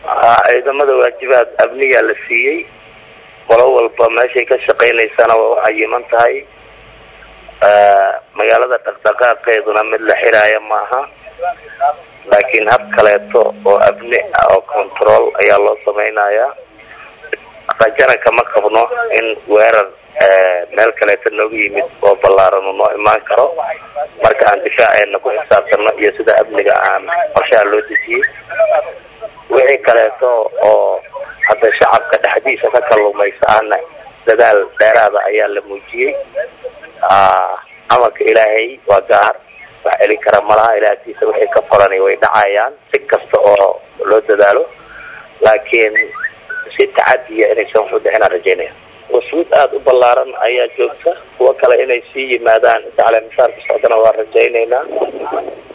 ciidamada waajibaad amniga la siiyay qolo walba meeshay ka shaqeynaysana waa yiman tahay magaalada dhaqdhaqaaqeeduna mid la xiraaya maaha laakiin hab kaleeto oo amni oo control ayaa loo samaynayaa rajana kama qabno in weerar meel kaleeto noogu yimid oo ballaaran noo imaan karo marka aan difaaceena ku xisaabtano iyo sida amniga aan qorshaha loo dejiyay wixii kaleeto oo hadda shacabka dhexdiisa ka kalluumaysaana dadaal dheeraada ayaa la muujiyay amarka ilaahay waa gaar wax celin kara malaha ilaahtiisa wixii ka qoranay way dhacayaan si kasta oo loo dadaalo laakiin si tacadiya inaysan u dhicin rajaynaya وسود بلارن أيها جوكسا وكلا إني سي مادان على مسار بصدنا ورجعينينا